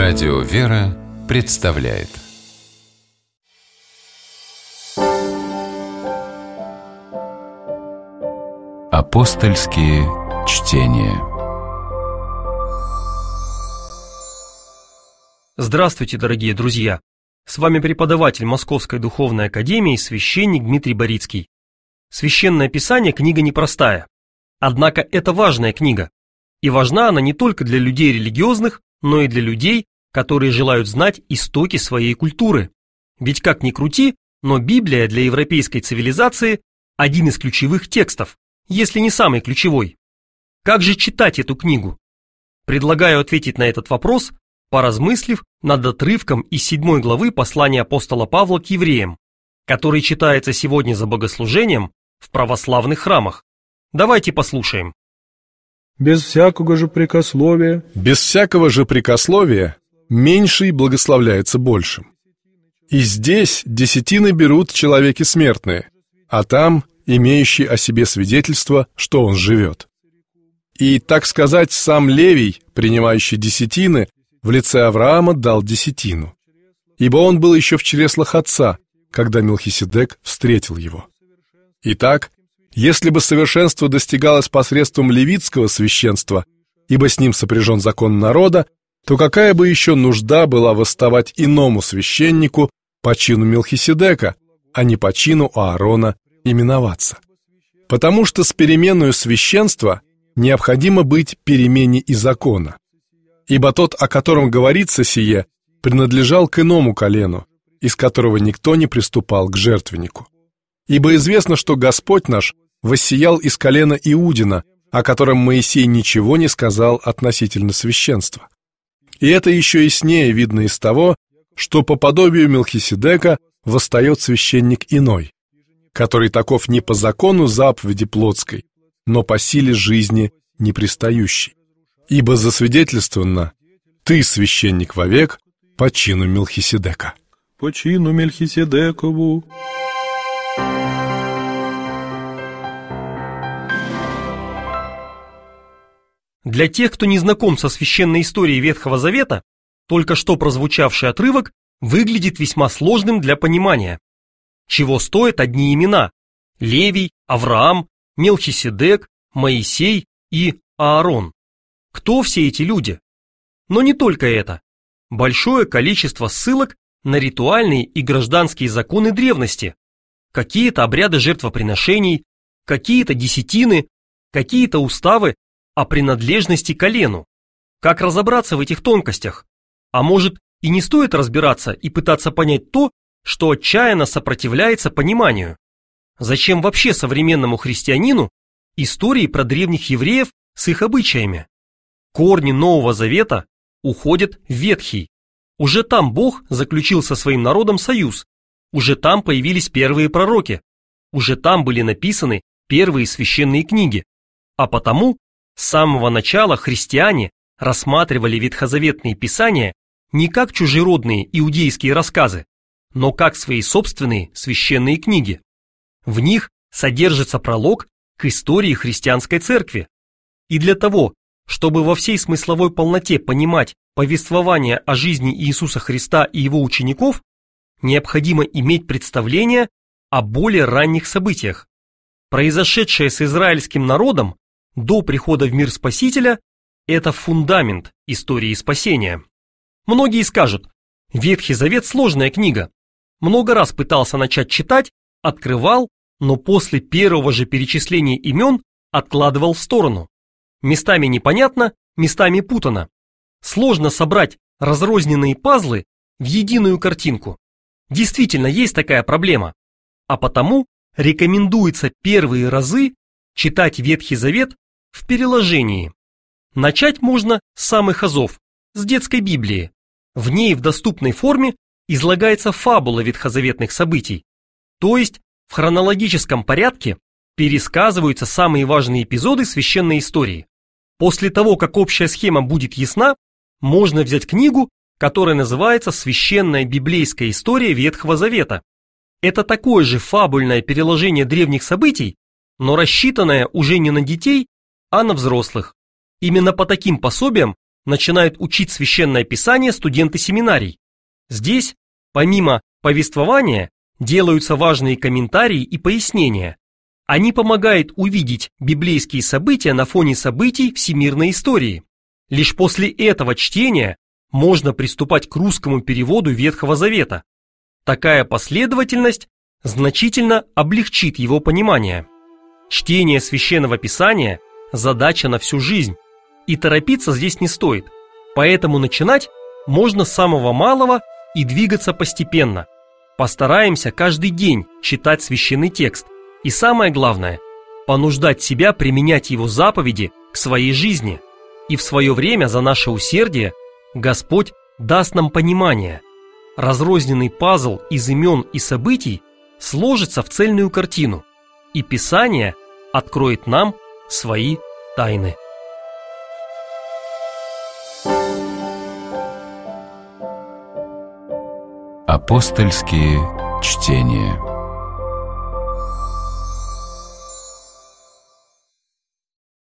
Радио «Вера» представляет Апостольские чтения. Здравствуйте, дорогие друзья! С вами преподаватель Московской Духовной Академии, священник Дмитрий Борицкий. Священное Писание – книга непростая. Однако это важная книга. И важна она не только для людей религиозных, но и для людей, которые желают знать истоки своей культуры. Ведь как ни крути, но Библия для европейской цивилизации – один из ключевых текстов, если не самый ключевой. Как же читать эту книгу? Предлагаю ответить на этот вопрос, поразмыслив над отрывком из 7 главы послания апостола Павла к евреям, который читается сегодня за богослужением в православных храмах. Давайте послушаем. Без всякого же прикословия меньший благословляется большим. И здесь десятины берут человеки смертные, а там имеющий о себе свидетельство, что он живет. И, так сказать, сам Левий, принимающий десятины, в лице Авраама дал десятину, ибо он был еще в чреслах отца, когда Мелхиседек встретил его. Итак, если бы совершенство достигалось посредством левитского священства, ибо с ним сопряжен закон народа, то какая бы еще нужда была восставать иному священнику по чину Мелхиседека, а не по чину Аарона именоваться? Потому что с переменою священства необходимо быть перемене и закона. Ибо тот, о котором говорится сие, принадлежал к иному колену, из которого никто не приступал к жертвеннику. Ибо известно, что Господь наш воссиял из колена Иудина, о котором Моисей ничего не сказал относительно священства. И это еще яснее видно из того, что по подобию Мелхиседека восстает священник иной, который таков не по закону заповеди плотской, но по силе жизни непристающей. Ибо засвидетельствовано: «Ты священник вовек по чину Мелхиседека». По чину Мельхиседекову. Для тех, кто не знаком со священной историей Ветхого Завета, только что прозвучавший отрывок выглядит весьма сложным для понимания. Чего стоят одни имена – Левий, Авраам, Мелхиседек, Моисей и Аарон. Кто все эти люди? Но не только это. Большое количество ссылок на ритуальные и гражданские законы древности, какие-то обряды жертвоприношений, какие-то десятины, какие-то уставы о принадлежности к колену. Как разобраться в этих тонкостях? А может, и не стоит разбираться и пытаться понять то, что отчаянно сопротивляется пониманию? Зачем вообще современному христианину истории про древних евреев с их обычаями? Корни Нового Завета уходят в Ветхий. Уже там Бог заключил со своим народом союз. Уже там появились первые пророки. Уже там были написаны первые священные книги. А потому с самого начала христиане рассматривали ветхозаветные писания не как чужеродные иудейские рассказы, но как свои собственные священные книги. В них содержится пролог к истории христианской церкви. И для того, чтобы во всей смысловой полноте понимать повествование о жизни Иисуса Христа и его учеников, необходимо иметь представление о более ранних событиях. Произошедшее с израильским народом до прихода в мир Спасителя – это фундамент истории спасения. Многие скажут: Ветхий Завет – сложная книга. Много раз пытался начать читать, открывал, но после первого же перечисления имен откладывал в сторону. Местами непонятно, местами путано. Сложно собрать разрозненные пазлы в единую картинку. Действительно, есть такая проблема. А потому рекомендуется первые разы читать Ветхий Завет в переложении. Начать можно с самых азов, с детской Библии. В ней в доступной форме излагается фабула ветхозаветных событий. То есть в хронологическом порядке пересказываются самые важные эпизоды священной истории. После того, как общая схема будет ясна, можно взять книгу, которая называется «Священная библейская история Ветхого Завета». Это такое же фабульное переложение древних событий, но рассчитанное уже не на детей, а на взрослых. Именно по таким пособиям начинают учить Священное Писание студенты семинарий. Здесь, помимо повествования, делаются важные комментарии и пояснения. Они помогают увидеть библейские события на фоне событий всемирной истории. Лишь после этого чтения можно приступать к русскому переводу Ветхого Завета. Такая последовательность значительно облегчит его понимание. Чтение Священного Писания – задача на всю жизнь, и торопиться здесь не стоит, поэтому начинать можно с самого малого и двигаться постепенно. Постараемся каждый день читать священный текст, и самое главное – понуждать себя применять его заповеди к своей жизни, и в свое время за наше усердие Господь даст нам понимание. Разрозненный пазл из имен и событий сложится в цельную картину, и Писание откроет нам свои тайны. Апостольские чтения.